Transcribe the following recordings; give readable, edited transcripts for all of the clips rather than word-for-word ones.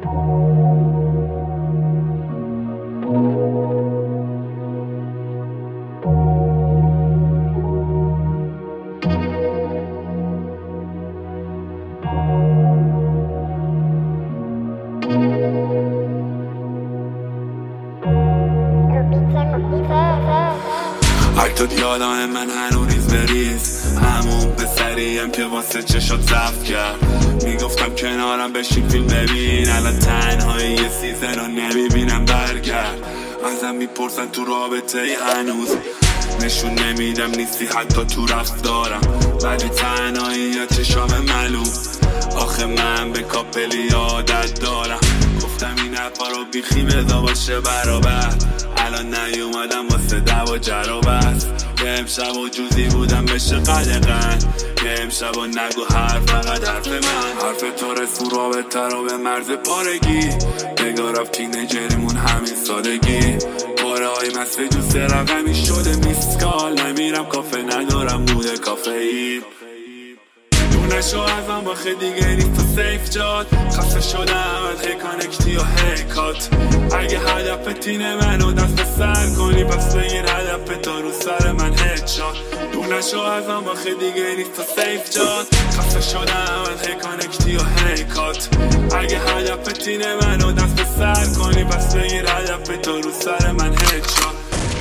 اکتات یادم من هنو ریز بریز، همون پسریم که واسه چشات ضعف کرد. میگفتم کنارم بشین فیلم ببین، الان تنهایی یه سیزن رو نمیبینم. برگرد ازم میپرسن تو رابطه ای هنوز، نشون نمیدم نیستی حتی تو رفتارم، ولی تنهایی یا چشام ملوم. آخه من به کاپلی عادت دارم، گفتم این حرفا رو بیخی بذار باشه برابر. الان نیومدم واسه دعوا جر و بس، یه امشب و جوزی بودم بشه قدقن، یه امشب و نگو حرف فقط حرف من. حرف تو رسو رابطه رو به مرز پارگی، نگاه رفت تینیجریمون همین سادگی. پاره های مصفه جوز رقمی شده میسکال، نمیرم کافه ندارم موده کافئین. نشو ازم باخه دیگه نیست تو سیف جاد، خسته شدم از هی کانکتی و هیکات. اگه هدف تینه منو دست سر کنی پس بگیر هدف تا رو سر من هدشات. نشو ازم باخه دیگه نیست تو سیف جاد، خسته شدم از هی کانکتی و هیکات. اگه هدف تینه منو دست سر کنی پس بگیر هدف تا رو سر من هدشات.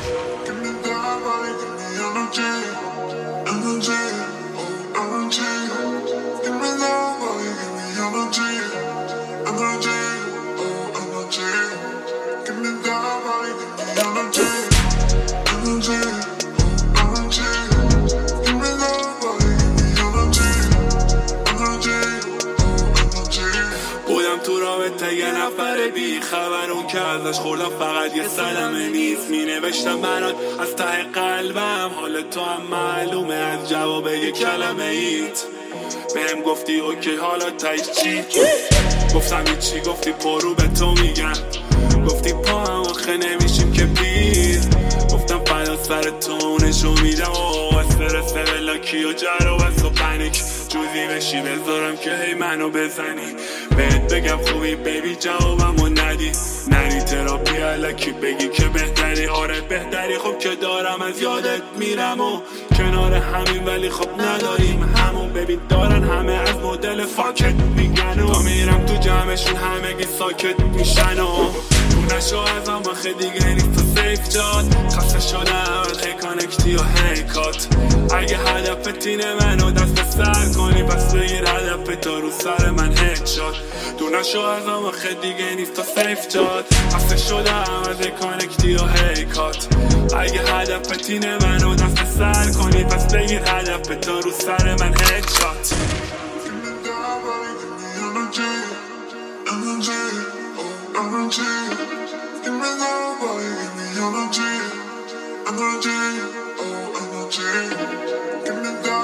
بودم تو رابطه یه نفر بی خبر، اون که ازش خوردم فقط یه صدمه نیست. می نوشتم برات از ته قلبم، حال تو هم معلومه از جواب یه کلمه ایت. بهم گفتی اوکی حالا تایش چی؟ گفتم چی؟ گفتی پرو به تو میگم، گفتی پا هم آخه نمیشیم که پیر. گفتم فدا سر تو نشو میدم و استرس بلاکی و جر و بس و پنیک. جوزی بشی بذارم که هی منو بزنی، بهت بگم خوبی بیبی جوابمو ندی. نری تراپی الکی بگی که بهتری، آره بهتری خب که دارم از یادت میرم و کنار همین، ولی خب نداریم همون. ببین دارن همه از مدل فاکت میگن و میرم تو جمعشون همگی ساکت میشن و نشو ازم باخه دیگه نیست تو سیف جاد، خسته شدم از هی کانکتی و هیکات. اگه هدف تینه منو دست سر کنی پس بگیر هدف تا رو سر من هدشات. نشو ازم باخه دیگه نیست تو سیف جاد، خسته شدم از هی کانکتی و هیکات. اگه هدف تینه منو دست سر کنی پس بگیر هدف تا رو سر من هدشات. Give me love, boy, give me energy, energy, oh energy. Give me that.